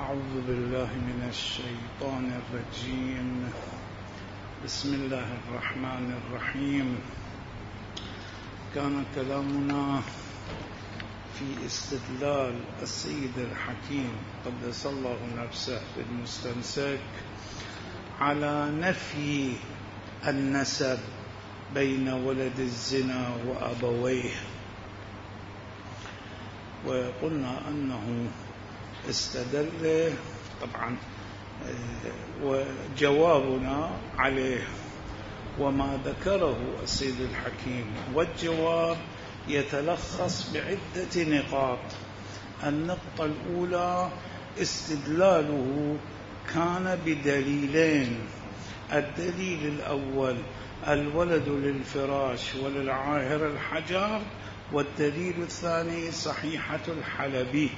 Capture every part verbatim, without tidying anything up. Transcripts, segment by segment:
أعوذ بالله من الشيطان الرجيم. بسم الله الرحمن الرحيم. كان كلامنا في استدلال السيد الحكيم قدس الله نفسه في المستمسك على نفي النسب بين ولد الزنا وأبويه، وقلنا أنه استدل طبعا وجوابنا عليه وما ذكره السيد الحكيم، والجواب يتلخص بعدة نقاط. النقطة الأولى استدلاله كان بدليلين: الدليل الأول الولد للفراش وللعاهر الحجر، والدليل الثاني صحيحة الحلبي.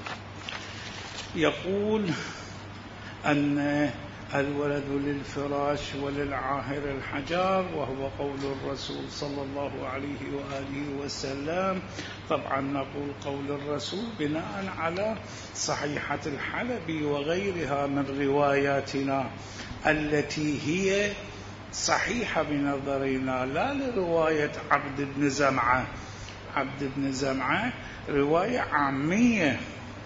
يقول أن الولد للفراش وللعاهر الحجر، وهو قول الرسول صلى الله عليه وآله وسلم. طبعا نقول قول الرسول بناء على صحيحة الحلبي وغيرها من رواياتنا التي هي صحيحة بنظرنا، لا لرواية عبد بن زمعة. عبد بن زمعة رواية عامية.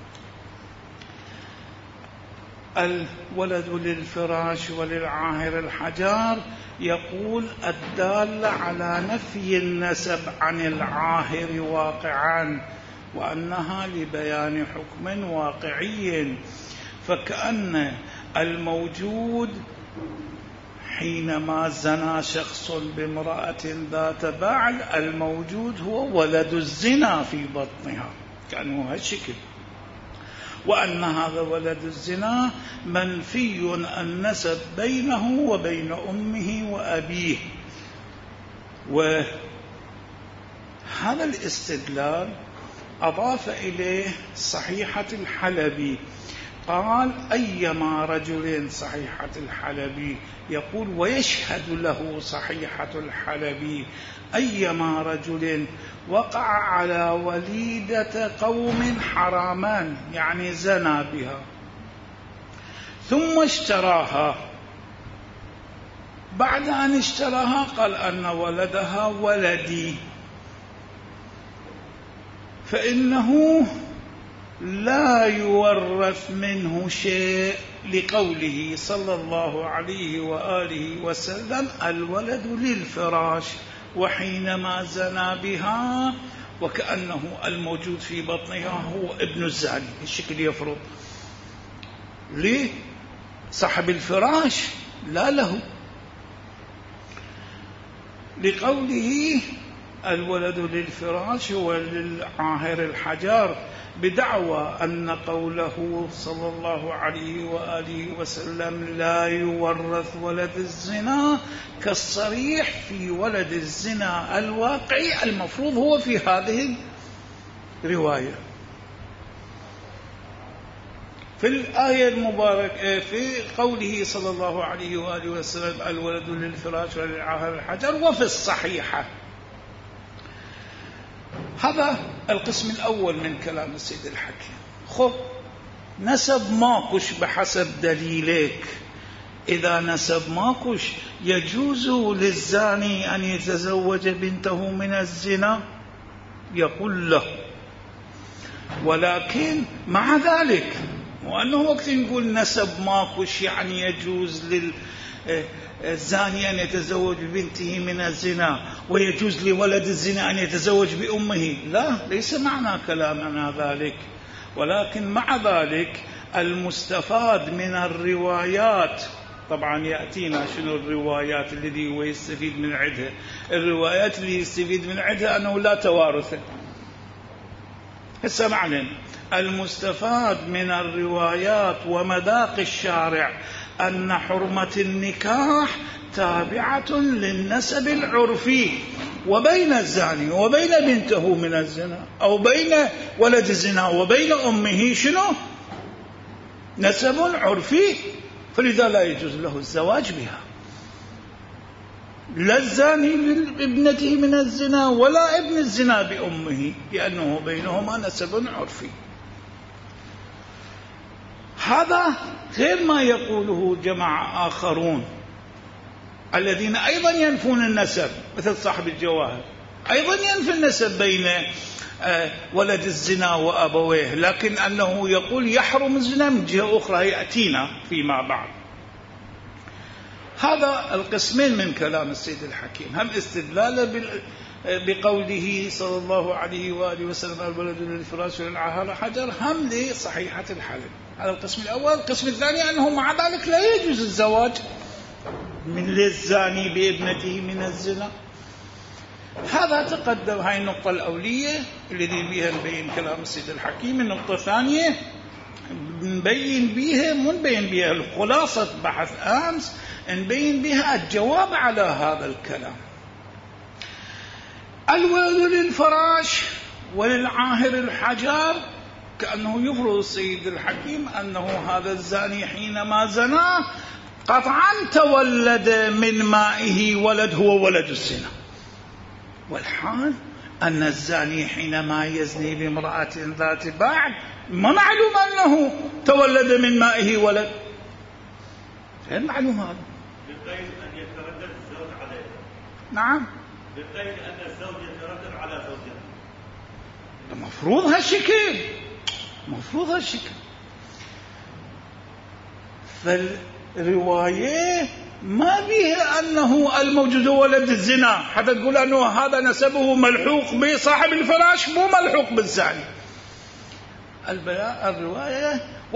الولد للفراش وللعاهر الحجر يقول الدال على نفي النسب عن العاهر واقعا، وأنها لبيان حكم واقعي، فكأن الموجود حينما زنى شخص بامرأة ذات بعل، الموجود هو ولد الزنا في بطنها، كأنه هالشكل، وأن هذا ولد الزنا منفي النسب بينه وبين أمه وأبيه. وهذا الاستدلال أضاف إليه صحيحة الحلبي، قال أيما رجل، صحيحة الحلبي يقول ويشهد له صحيحة الحلبي، أيما رجل وقع على وليدة قوم حرامان، يعني زنى بها، ثم اشتراها، بعد أن اشتراها قال أن ولدها ولدي، فإنه لا يورث منه شيء، لقوله صلى الله عليه وآله وسلم الولد للفراش، وحينما زنى بها وكأنه الموجود في بطنها هو ابن الزاني. الشكل يفرض لصاحب الفراش لا له، لقوله الولد للفراش وللعاهر الحجر، بدعوى أن قوله صلى الله عليه وآله وسلم لا يورث ولد الزنا كالصريح في ولد الزنا الواقعي المفروض هو في هذه الرواية. في الآية المباركة في قوله صلى الله عليه وآله وسلم الولد للفراش وللعاهر الحجر، وفي الصحيحة. هذا القسم الأول من كلام السيد الحكيم. خب نسب ماكوش بحسب دليلك، إذا نسب ماكوش يجوز للزاني أن يتزوج بنته من الزنا؟ يقول له، ولكن مع ذلك وأنه وقت نقول نسب ماكوش يعني يجوز لل الزاني أن يتزوج ببنته من الزنا ويجوز لولد الزنا أن يتزوج بأمه، لا، ليس معنى كلامنا ذلك. ولكن مع ذلك المستفاد من الروايات، طبعا يأتينا شنو الروايات الذي هو يستفيد من عدها. الروايات اللي يستفيد من عدها أنه لا توارث. هسه معلن المستفاد من الروايات ومذاق الشارع أن حرمة النكاح تابعة للنسب العرفي، وبين الزاني وبين بنته من الزنا، أو بين ولد الزنا وبين أمه شنو؟ نسب عرفي، فلذا لا يجوز له الزواج بها، لا الزاني بابنته من الزنا ولا ابن الزنا بأمه، لأنه بينهما نسب عرفي. هذا غير ما يقوله جماعة آخرون الذين أيضا ينفون النسب، مثل صاحب الجواهر أيضا ينفي النسب بين ولد الزنا وأبويه، لكن أنه يقول يحرم الزنا من جهة أخرى يأتينا فيما بعد. هذا القسمين من كلام السيد الحكيم، هم استدلاله بقوله صلى الله عليه وآله وسلم الولد للفراش وللعاهر حجر، هم لصحيحة الحلم. هذا القسم الأول. القسم الثاني أنه مع ذلك لا يجوز الزواج من للزاني بابنته من الزنا. هذا تقدم، هاي النقطة الأولية الذي بها نبين كلام السيد الحكيم. النقطة الثانية نبين بها منبين بها الخلاصة بحث أمس، نبين بها الجواب على هذا الكلام. الولد للفراش وللعاهر الحجر، كأنه يفرض السيد الحكيم أنه هذا الزاني حينما زنا قطعا تولد من مائه ولد هو ولد الزنا، والحال أن الزاني حينما يزني بامرأة ذات بعد ما معلوم أنه تولد من مائه ولد، غير معلوم هذا. بالقيد أن يتردد الزوج عليه. نعم، بالقيد أن الزوج يتردد على زوجته. المفروض هالشكل، مفروض هالشكل. فالرواية ما بها أنه الموجود هو ولد الزنا حتى تقول أنه هذا نسبه ملحوق بصاحب الفراش، مو ملحوق بالزاني. الرواية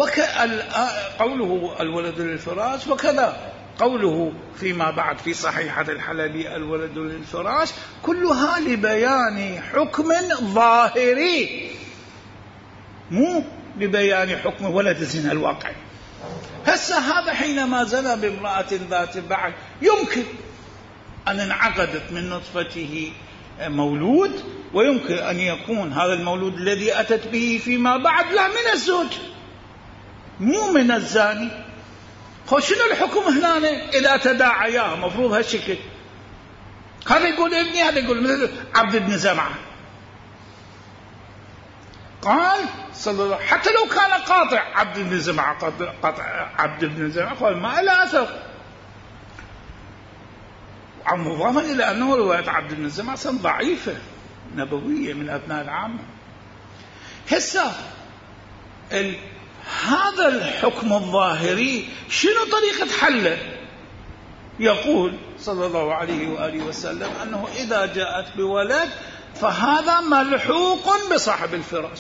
قوله الولد للفراش، وكذا قوله فيما بعد في صحيحة الحلبي الولد للفراش، كلها لبيان حكم ظاهري مو لبيان حكم ولد الزنا الواقعي. هسه هذا حينما زنى بامرأة ذات بعد يمكن أن انعقدت من نطفته مولود، ويمكن أن يكون هذا المولود الذي أتت به فيما بعد لا من الزوج مو من الزاني. شنو الحكم هنا إذا تداعيا؟ مفروض هالشكل، هذا يقول ابني هذا يقول مثل عبد بن زمعة. قال صلى الله حتى لو كان قاطع عبد بن زمعة، قاطع عبد بن زمعة قال ما له أثر، مضافا إلى أنه رواية عبد بن زمعة ضعيفة نبوية من أبناء العامة. هسه هذا الحكم الظاهري شنو طريقة حله؟ يقول صلى الله عليه وآله وسلم أنه إذا جاءت بولد فهذا ملحوق بصاحب الفراش.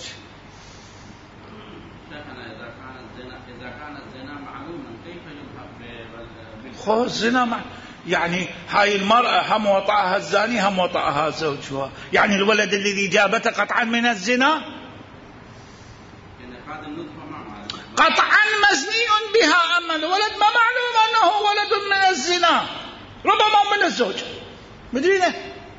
إذا كان الزنا إذا كان الزنا معلوما كيف يلحق خو الزنا مع... يعني هاي المرأة هم وطأها الزاني هم وطأها زوجها، يعني الولد الذي جابته قطعا من الزنا قطعا مزني بها، أما الولد ما معلوم أنه ولد من الزنا، ربما من الزوج مدرينه.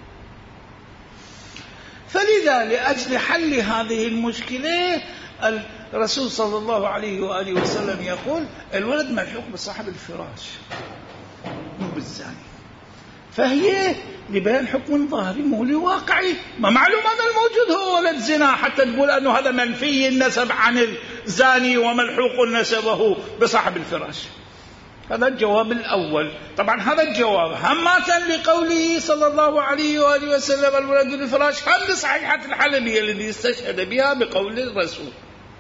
فلذا لأجل حل هذه المشكلة الرسول صلى الله عليه وآله وسلم يقول الولد ملحوق بصاحب الفراش مو بالزاني، فهي لبيان حكم ظاهري مو لواقعي، ما معلوم أن الموجود هو ولد زنا حتى تقول أنه هذا منفي النسب عن الزاني وملحوق نسبه بصاحب الفراش. هذا الجواب الأول. طبعا هذا الجواب همة لقوله صلى الله عليه وآله وسلم الولد للفراش، هم لصحيحة الحلبي الذي استشهد بها بقول الرسول.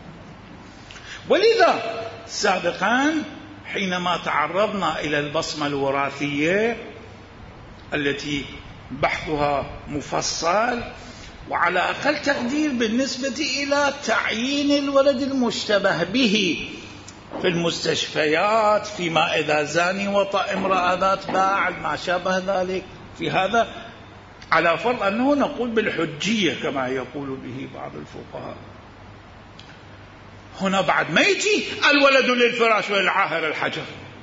ولذا سابقا حينما تعرضنا إلى البصمة الوراثية التي بحثها مفصل وعلى أقل تقدير بالنسبة إلى تعيين الولد المشتبه به في المستشفيات، فيما إذا زاني وطأ امرأة ذات باع ما شابه ذلك، في هذا على فرض أنه نقول بالحجية كما يقول به بعض الفقهاء. هنا بعد ما يجي الولد للفراش وللعاهر الحجر،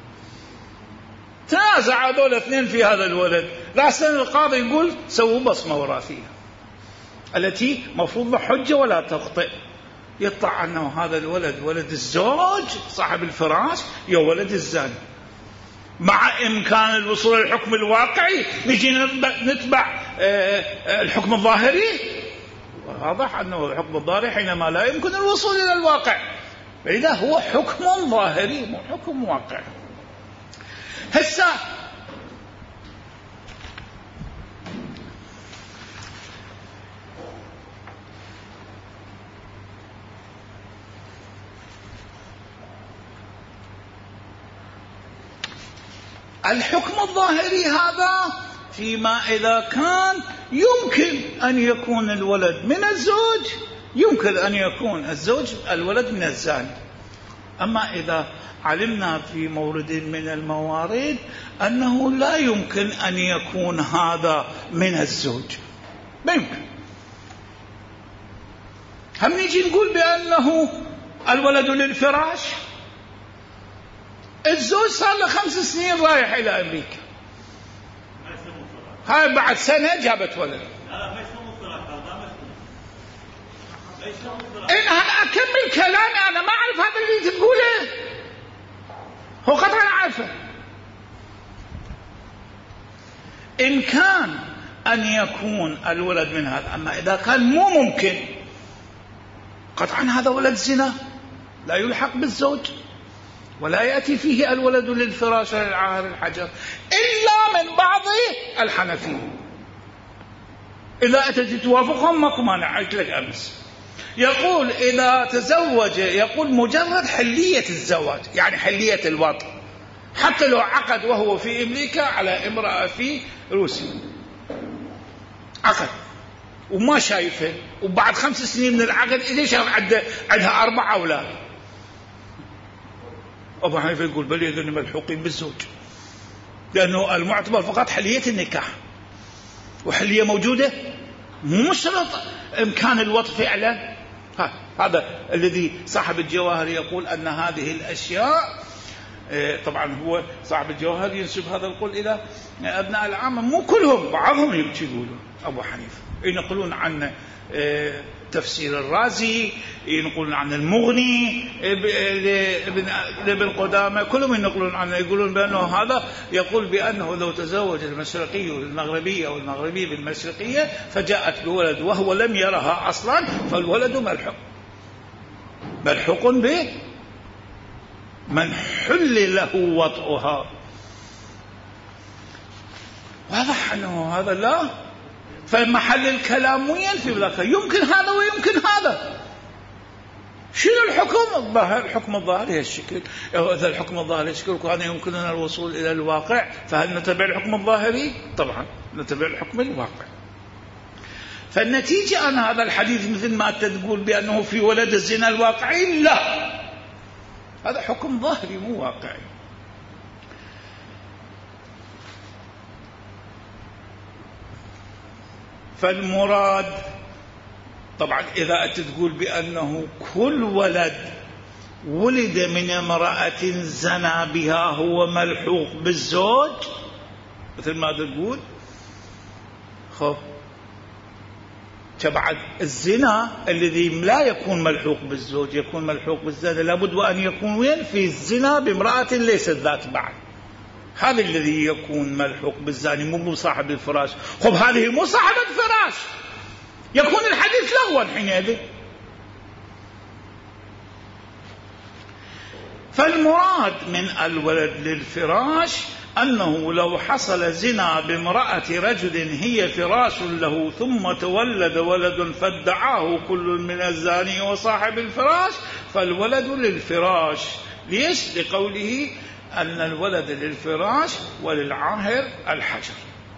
تنازع هذول اثنين في هذا الولد، لأسن القاضي يقول سووا بصمة وراثية التي مفروض حجة ولا تخطئ، يطلع أنه هذا الولد ولد الزوج صاحب الفراش يا ولد الزاني، مع إمكان الوصول للحكم الواقعي نجي نتبع الحكم الظاهري. واضح أنه الحكم الظاهري حينما لا يمكن الوصول إلى الواقع فإذا هو حكم ظاهري مو حكم واقعي. هسه الحكم الظاهري هذا فيما إذا كان يمكن أن يكون الولد من الزوج، يمكن أن يكون الزوج الولد من الزاني. أما إذا علمنا في مورد من الموارد أنه لا يمكن أن يكون هذا من الزوج، ما يمكن، هم نيجي نقول بأنه الولد للفراش، الزوج صار له خمس سنين رايح إلى أمريكا، هاي بعد سنة جابت ولد. إن أكمل كلامي، أنا ما أعرف هذا اللي تقوله، هو قطعا أعرفه. إن كان أن يكون الولد من هذا، أما إذا كان مو ممكن قطعا هذا ولد زنا لا يلحق بالزوج، ولا يأتي فيه الولد للفراش وللعاهر الحجر إلا من بعض الحنفية. إذا أتت توافقهم ماكو مانع. قلت لك أمس يقول إذا تزوج، يقول مجرد حلية الزواج، يعني حلية الوطء، حتى لو عقد وهو في أمريكا على امرأة في روسيا، عقد وما شايفه، وبعد خمس سنين من العقد ليش عندها أربع أولاد، أبو حنيفة يقول بل يذن ملحوقين بالزوج، لأنه المعتبر فقط حلية النكاح، وحلية موجودة مو شرط إمكان الوطء فعلا. هذا الذي صاحب الجواهر يقول أن هذه الأشياء، طبعا هو صاحب الجواهر ينسب هذا القول إلى أبناء العامة، مو كلهم، بعضهم يقولون أبو حنيفة، ينقلون عن تفسير الرازي، ينقلون عن المغني لابن قدامة، كلهم ينقلون عنه، يقولون بأنه هذا يقول بأنه لو تزوج المشرقي بالمغربية والمغربي بالمشرقية فجاءت بولد وهو لم يرها أصلا، فالولد ملحوق ملحوق به من حل له وطئها. واضح أنه هذا لا، فمحل الكلام وين في ذاك، يمكن هذا ويمكن هذا. شنو الحكم الظاهر؟ الحكم الظاهر هي الشكل، إذا الحكم الظاهر الشكل وكان يمكننا الوصول إلى الواقع، فهل نتبع الحكم الظاهري؟ طبعا نتبع الحكم الواقع. فالنتيجة أن هذا الحديث مثل ما تقول بأنه في ولد الزنا الواقعي، لا، هذا حكم ظاهري مو واقعي. فالمراد طبعا إذا تقول بأنه كل ولد ولد من امرأة زنا بها هو ملحوق بالزوج مثل ما تقول، خب تبعد الزنا الذي لا يكون ملحوق بالزوج يكون ملحوق بالزنا، لابد وأن يكون وين؟ في الزنا بامرأة ليست ذات بعد، هذا الذي يكون ملحوق بالزاني، مو صاحب الفراش. خب هذه مو صاحبة الفراش، يكون الحديث لغوا حينئذ. فالمراد من الولد للفراش أنه لو حصل زنا بامرأة رجل هي فراش له ثم تولد ولد فادعاه كل من الزاني وصاحب الفراش فالولد للفراش. ليش؟ لقوله أن الولد للفراش وللعاهر الحجر.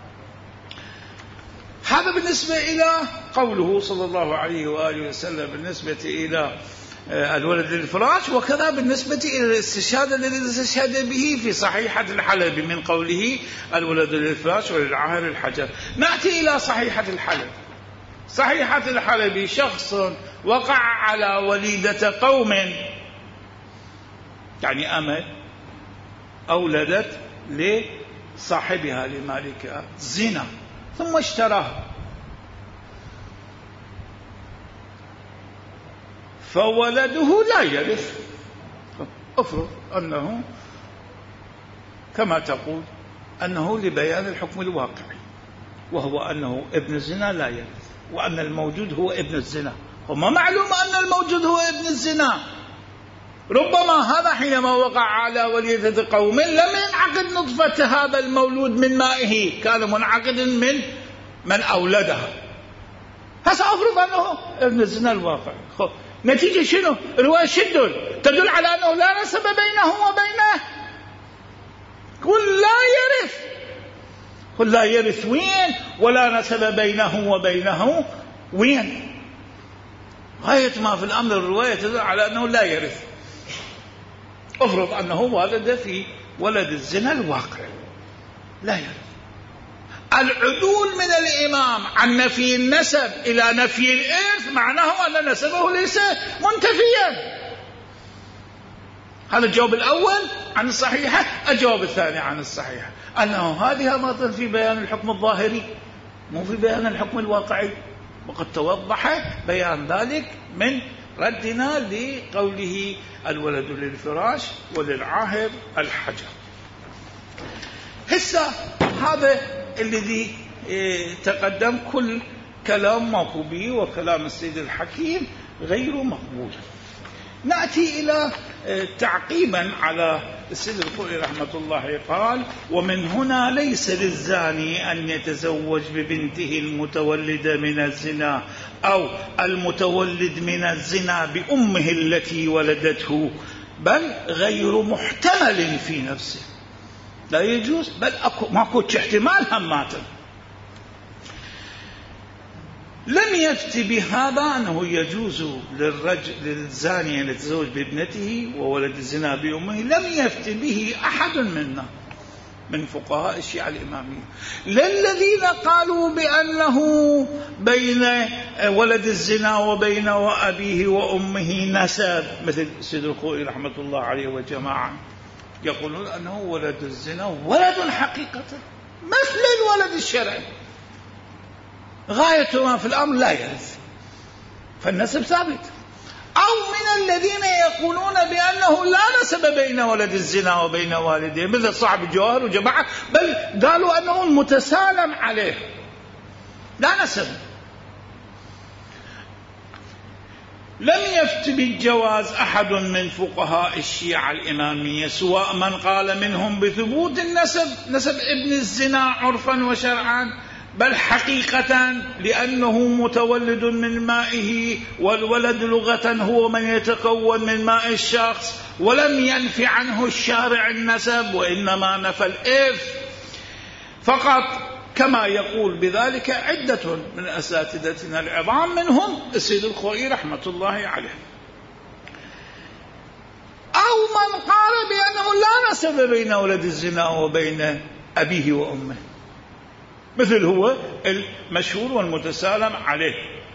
هذا بالنسبة إلى قوله صلى الله عليه وآله وسلم بالنسبة إلى الولد للفراش، وكذا بالنسبة إلى الاستشهاد الذي استشهد به في صحيحة الحلبي من قوله الولد للفراش وللعاهر الحجر. نأتي إلى صحيحة الحلبي. صحيحة الحلبي شخص وقع على وليدة قوم، يعني أمل، أولدت لصاحبها لمالكها زنا ثم اشتراها، فولده لا يرث. افرض أنه كما تقول أنه لبيان الحكم الواقعي، وهو أنه ابن الزنا لا يرث، وأن الموجود هو ابن الزنا، وما معلوم أن الموجود هو ابن الزنا، ربما هذا حينما وقع على وليدة قوم لم ينعقد نطفة هذا المولود من مائه، كان منعقد من من أولدها. فسأفرض أنه ابن الزنا الواقع. نتيجة شنو؟ رواية شدل تدل على أنه لا نسب بينه وبينه. قل لا يرث، قل لا يرث وين؟ ولا نسب بينه وبينه وين؟ غاية ما في الأمر الرواية تدل على أنه لا يرث. أفرض أنه ولد في ولد الزنا الواقع لا يرث. العدول من الإمام عن نفي النسب إلى نفي الإرث معناه أن نسبه ليس منتفيا. هذا الجواب الأول عن الصحيحة. الجواب الثاني عن الصحيحة أنه هذه ما في بيان الحكم الظاهري مو في بيان الحكم الواقعي، وقد توضح بيان ذلك من ردنا لقوله الولد للفراش وللعاهر الحجر. هسه هذا الذي تقدم كل كلام ماكو به وكلام السيد الحكيم غير مقبول. نأتي إلى تعقيبا على السيد الخوئي رحمة الله قال: ومن هنا ليس للزاني أن يتزوج ببنته المتولدة من الزنا أو المتولد من الزنا بأمه التي ولدته، بل غير محتمل في نفسه، لا يجوز، بل أكو ماكو احتمال هماتا. لم يفت بهذا أنه يجوز للرجل للزاني أن يتزوج بابنته وولد الزنا بأمه، لم يفت به أحد منا من فقهاء الشيعة الإمامية، للذين قالوا بأنه بين ولد الزنا وبين وأبيه وأمه نسب، مثل سيد الخوئي رحمة الله عليه وجماعة يقولون أنه ولد الزنا ولد حقيقة مثل الولد الشرعي، غاية ما في الأمر لا يرث، فالنسب ثابت. أو من الذين يقولون بأنه لا نسب بين ولد الزنا وبين والده، مثل صاحب الجوهر وجماعة، بل قالوا أنه متسالم عليه لا نسب. لم يفت بالجواز أحد من فقهاء الشيعة الإمامية، سواء من قال منهم بثبوت النسب، نسب ابن الزنا عرفا وشرعا، بل حقيقة لأنه متولد من مائه، والولد لغة هو من يتكون من ماء الشخص، ولم ينف عنه الشارع النسب وإنما نفى الإرث فقط، كما يقول بذلك عدة من أساتذتنا العظام منهم السيد الخوئي رحمة الله عليه. أو من قال بأنه لا نسب بين ولد الزنا وبين أبيه وأمه، مثل هو المشهور والمتسالم عليه.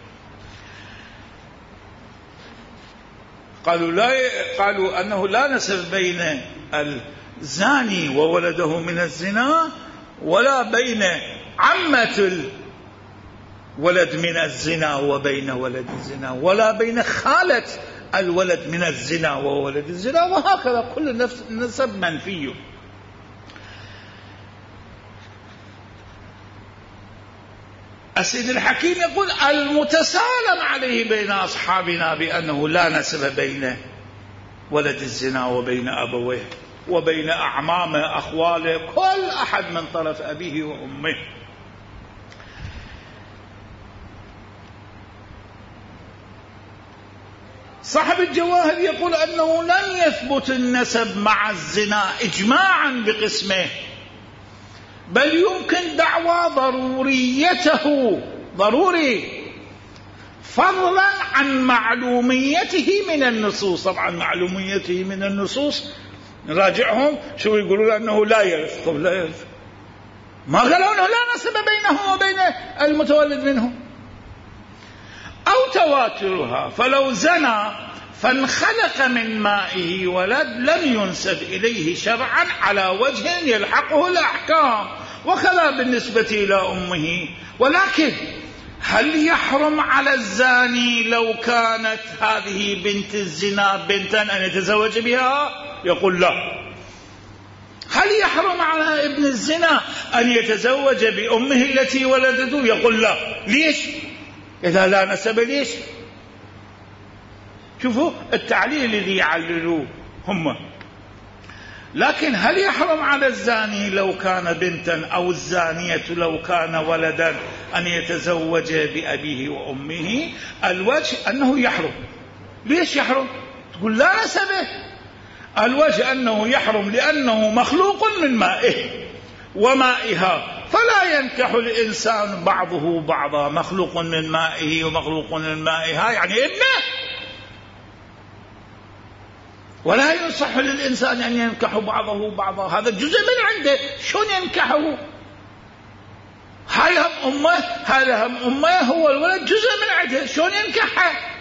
قالوا لا قالوا أنه لا نسب بين الزاني وولده من الزنا، ولا بين عمة الولد من الزنا وبين ولد الزنا، ولا بين خالة الولد من الزنا وولد الزنا، وهكذا كل نفس نسب منفي. السيد الحكيم يقول المتسالم عليه بين أصحابنا بأنه لا نسب بين ولد الزنا وبين أبويه وبين أعمامه أخواله، كل أحد من طرف أبيه وأمه. صاحب الجواهر يقول أنه لم يثبت النسب مع الزنا إجماعا بقسمه، بل يمكن دعوى ضروريته، ضروري، فضلا عن معلوميته من النصوص. طبعا معلوميته من النصوص نراجعهم شو يقولون أنه لا يرث. طب لا يرث، ما قالوا أنه لا نسب بينه وبين المتولد منه. أو تواترها، فلو زنى فانخلق من مائه ولد لم ينسب إليه شرعا على وجه يلحقه الأحكام، وكذا بالنسبة إلى أمه. ولكن هل يحرم على الزاني لو كانت هذه بنت الزنا بنتا أن يتزوج بها؟ يقول لا. هل يحرم على ابن الزنا أن يتزوج بأمه التي ولدته؟ يقول لا. ليش؟ إذا لا نسب ليش؟ شوفوا التعليل الذي يعللوه هم. لكن هل يحرم على الزاني لو كان بنتا أو الزانية لو كان ولدا أن يتزوج بأبيه وأمه؟ الوجه أنه يحرم. ليش يحرم؟ تقول لا نسبه. الوجه أنه يحرم لأنه مخلوق من مائه ومائها، فلا ينكح الإنسان بعضه بعضا، مخلوق من مائه ومخلوق من مائها يعني ابنه، ولا يصح للإنسان أن ينكح بعضه بعضا، هذا جزء من عنده، شلون ينكحه؟ هاي هم أمه، هذا هم أمه، هو الولد جزء من عنده، شلون ينكحه؟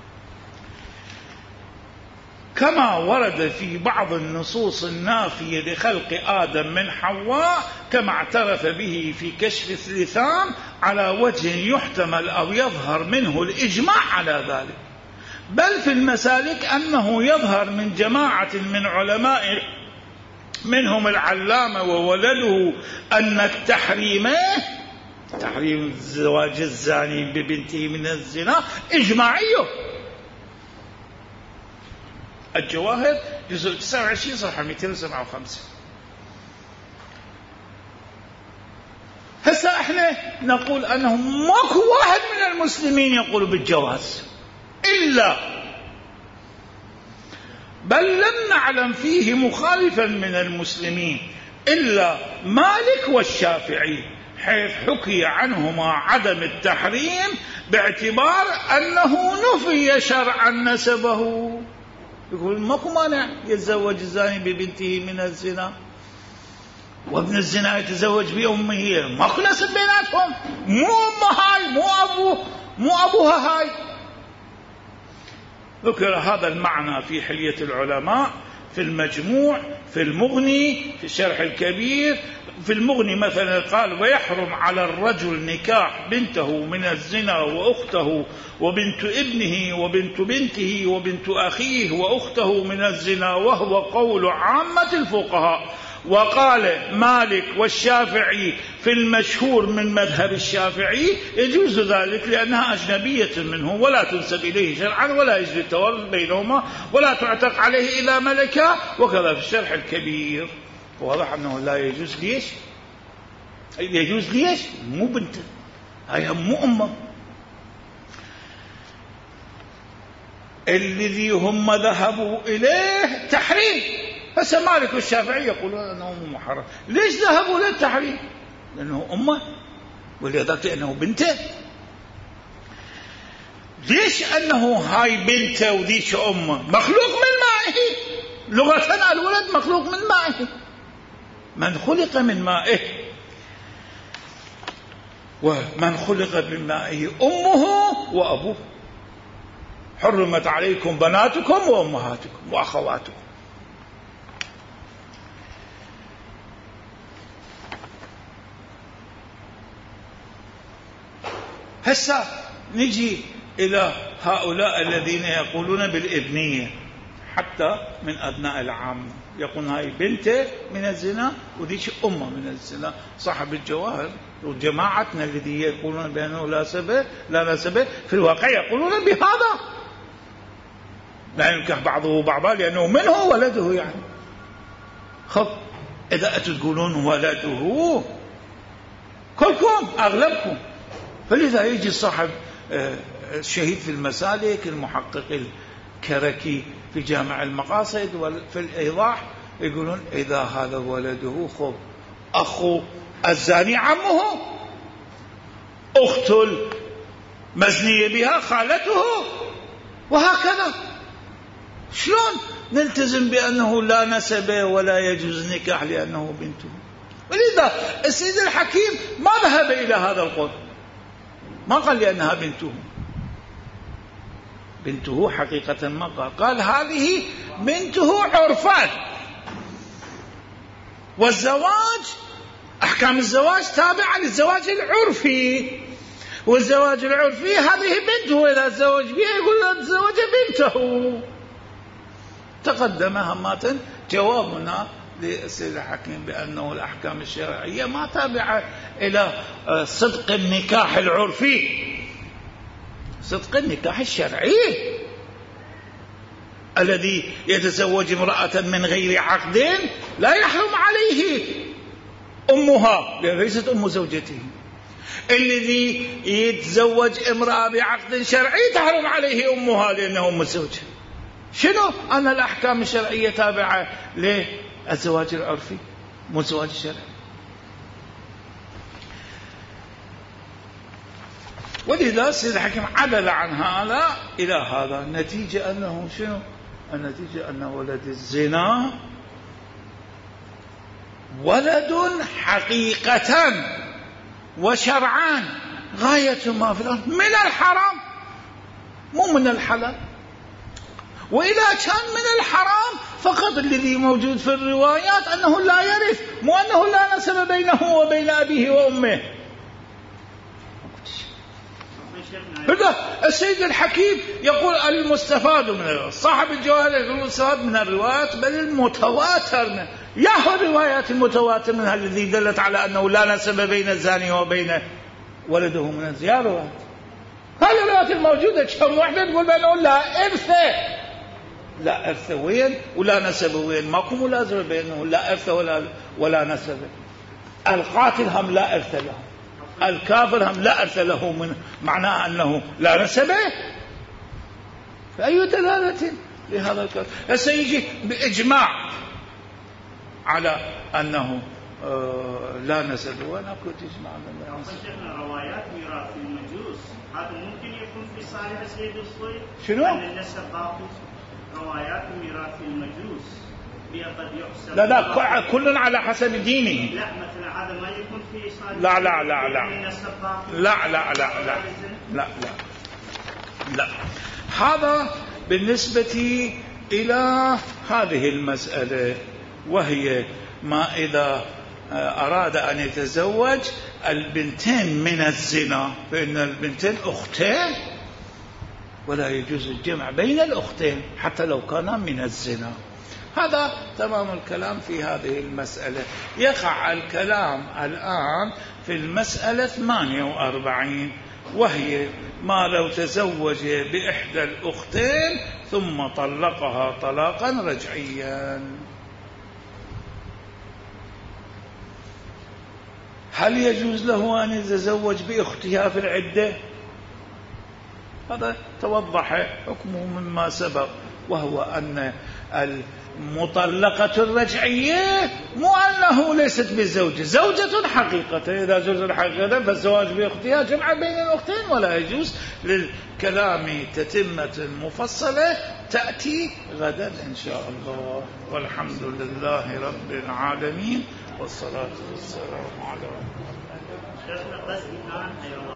كما ورد في بعض النصوص النافية لخلق آدم من حواء، كما اعترف به في كشف اللثام على وجه يحتمل أو يظهر منه الإجماع على ذلك، بل في المسالك أنه يظهر من جماعة من علماء منهم العلامة وولده أن التحريم تحريم زواج الزاني ببنته من الزنا إجماعيه. الجواهر جزء تسعة وعشرين صفحة مئتين وسبعة وخمسين. هسا احنا نقول أنه ماكو واحد من المسلمين يقول بالجواز إلا، بل لم نعلم فيه مخالفا من المسلمين إلا مالك والشافعي، حيث حكي عنهما عدم التحريم باعتبار أنه نفي شرعا نسبه. يقول ماكو مانع يتزوج الزاني ببنته من الزنا، وابن الزنا يتزوج بأمه، ماكو نسب بيناتهم، مو أمه هاي، مو أبوه، مو أبوها هاي. ذكر هذا المعنى في حلية العلماء، في المجموع، في المغني، في الشرح الكبير. في المغني مثلا قال: ويحرم على الرجل نكاح بنته من الزنا وأخته وبنت ابنه وبنت بنته وبنت أخيه وأخته من الزنا، وهو قول عامة الفقهاء. وقال مالك والشافعي في المشهور من مذهب الشافعي: يجوز ذلك لأنها أجنبية منه ولا تنسب إليه شرعا ولا يجري التورث بينهما ولا تعتق عليه إلى ملكة. وكذا في الشرح الكبير. واضح أنه لا يجوز. ليش؟ يجوز ليش؟ مو بنته، هي مو أمه. الذي هم ذهبوا إليه تحريم. هسه مالك والشافعي يقولون أنه محرم. ليش ذهبوا للتحريم؟ لأنه أمه، ولذلك لأنه بنته. ليش أنه هاي بنته وذيش أمه؟ مخلوق من مائه، لغة الولد مخلوق من مائه، من خلق من مائه، ومن خلق من مائه أمه وأبوه. حرمت عليكم بناتكم وأمهاتكم وأخواتكم. هسا نجي إلى هؤلاء الذين يقولون بالابنية، حتى من أبناء العام يقولون هاي بنته من الزنا وديش أمه من الزنا. صاحب الجواهر وجماعتنا الذي يقولون بأنه لا سبب لا نسبه في الواقع يقولون بهذا: لا ينكح بعضه بعضا لأنه منه ولده. يعني خب إذا أنتم تقولون ولده كلكم أغلبكم، فلذا يجي صاحب الشهيد في المسالك المحقق الكركي في جامع المقاصد وفي الإيضاح يقولون: إذا هذا ولده خب أخو الزاني عمه، أخت المزنية بها خالته، وهكذا. شلون نلتزم بأنه لا نسب ولا يجوز نكاح لأنه بنته؟ ولذا السيد الحكيم ما ذهب إلى هذا القول، ما قال لأنها بنته. بنته حقيقة ما قال، قال هذه بنته عرفان، والزواج أحكام الزواج تابعة للزواج العرفي، والزواج العرفي هذه بنته، إذا تزوج بها يقول تزوج بنته. تقدم همات جوابنا للسيد الحكيم بأنه الأحكام الشرعية ما تابعة إلى صدق النكاح العرفي، صدق النكاح الشرعي. الذي يتزوج امرأة من غير عقد لا يحرم عليه أمها لأن ليست أم زوجته. الذي يتزوج امرأة بعقد شرعي تحرم عليه أمها لأنه أم الزوجة. شنو؟ أن الأحكام الشرعية تابعة للزواج العرفي مو الزواج الشرعي. ولذا سيد الحكيم عدل عن هذا إلى هذا. النتيجة أنه شنو؟ النتيجة أن ولد الزنا ولد حقيقة وشرعان غاية ما في الأرض من الحرام مو من الحلال. وإذا كان من الحرام فقط الذي موجود في الروايات أنه لا يرث مو أنه لا نسب بينه وبين أبيه وأمه. السيد الحكيم يقول المستفاد من صاحب الجواهر يقول المستفاد من الروايات بل المتواتر. ياهو الروايات المتواتر منها الذي دلت على أنه لا نسب بين الزاني وبين ولده من الزيارة. هذه الروايات الموجودة كم واحدة تقول بأنه لا إرث لا إرث وين ولا نسب وين. ماكو ملازمة بأنه لا إرث ولا ولا نسب. القاتل هم لا إرث له الكافر هم لا إرث له من معناه أنه لا نسبه. فأي دلالة لهذا الكافر؟ سيجي بإجماع على أنه آه لا نسب. وأنا كنت إجماع على شيخنا روايات ميراث المجوس هذا ممكن يكون في صالح سيد الصيد. شنو؟ أن النسب باطل. روايات ميراث المجوس قد يحسب لا لا كل على حسب دينه. لا مثلا هذا ما يكون في صالح. لا لا لا لا لا لا لا لا لا لا لا. هذا بالنسبة إلى هذه المسألة وهي ما إذا أراد أن يتزوج البنتين من الزنا فإن البنتين أختين ولا يجوز الجمع بين الأختين حتى لو كانا من الزنا. هذا تمام الكلام في هذه المسألة. يقع الكلام الآن في المسألة ثمانية وأربعين وهي ما لو تزوج بإحدى الأختين ثم طلقها طلاقا رجعيا هل يجوز له أن يتزوج بأختها في العدة؟ هذا توضح حكمه مما سبق وهو أن المطلقة الرجعية مو أنه ليست بالزوجة زوجة حقيقة. إذا زوجة حقيقة فالزواج بأختها جمع بين الأختين ولا يجوز. للكلام تتمة مفصلة تأتي غدا إن شاء الله. والحمد لله رب العالمين والصلاة والسلام على